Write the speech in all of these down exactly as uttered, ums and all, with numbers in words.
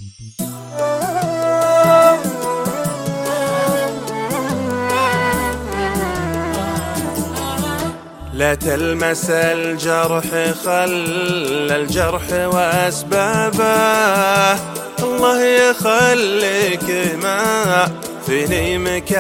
لا تلمس الجرح، خل الجرح وأسبابه، الله يخليك ما فيني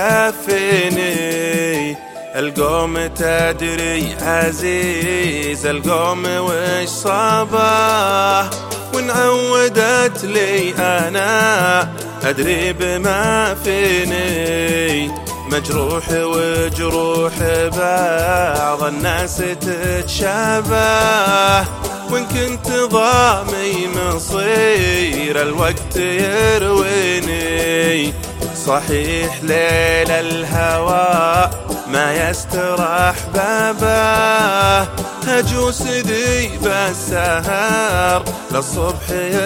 مكفيني. القوم تدري عزيز القوم وش صابه، وان عودت لي أنا أدري بما فيني. مجروح وجروح بعض الناس تتشابه، وإن كنت ضامي مصير الوقت يرويني. صحيح ليل الهوى ما يستراح بابه، هجوس ذيب السهر للصبح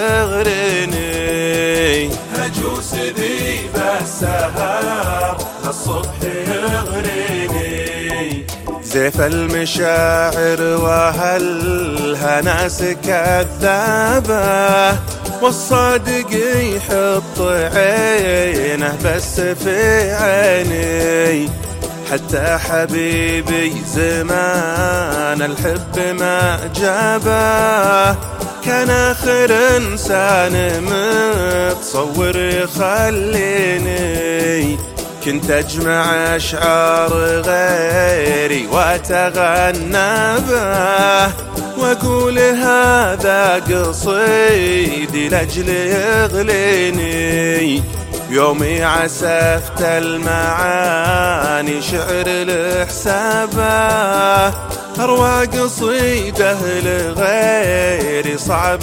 يغريني. هجوس ذيب السهر للصبح يغريني. زيف المشاعر وهلها ناس كذابة، والصادق يحط عينه بس في عيني. حتى حبيبي زمان الحب ما جابه، كان آخر إنسان متصور يخليني. كنت أجمع أشعار غيري وأتغنى به، وأقول هذا قصيدي لأجل يغليني. يومي عسفت المعاني شعر لحسابه، أروى قصيده لغيري صعب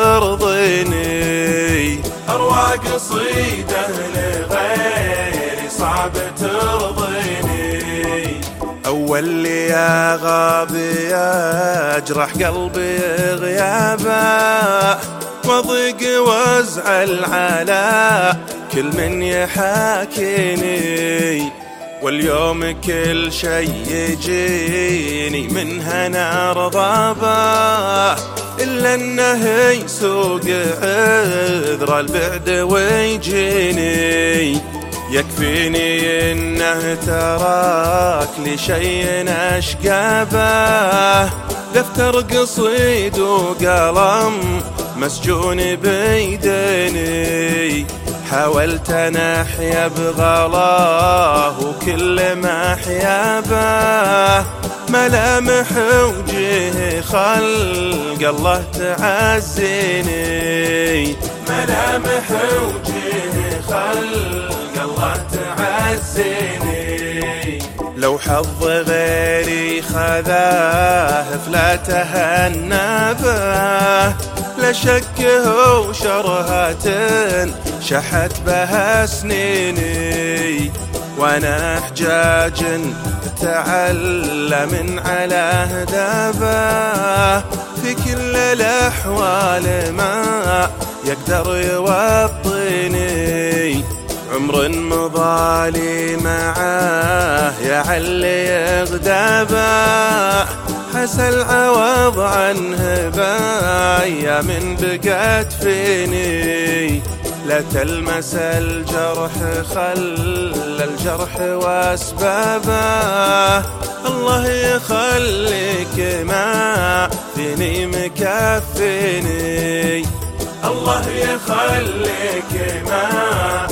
ترضيني. أروى قصيده لغيري صعب ترضيني. أول لي يا غابي يجرح قلبي غيابه، وضيق وازعل على كل من يحاكيني. واليوم كل شي يجيني من هنا رضابه، إلا أنه يسوق عذر البعد ويجيني. يكفيني إنه تراك لي شي أشقابه، دفتر قصيد وقلم مسجون بيديني. حاولت نحيا بغلاه وكل ما حيابه، ملامح وجهه خلق الله تعزيني. ملامح وجهه خلق الله تعزيني. لو حظ غيري خذاه فلا تهنى به، لا شكه وشرهة شحت بها سنيني. وانا حجاج تعلى من على هدابه، في كل الاحوال ما يقدر يوطيني. عمر مضالي معاه يعلي يغدابه، حسى العوض عنه بايا من بقت فيني. لا تلمس الجرح، خل الجرح واسبابه، الله يخليك ما فيني مكفيني. الله يخليك ما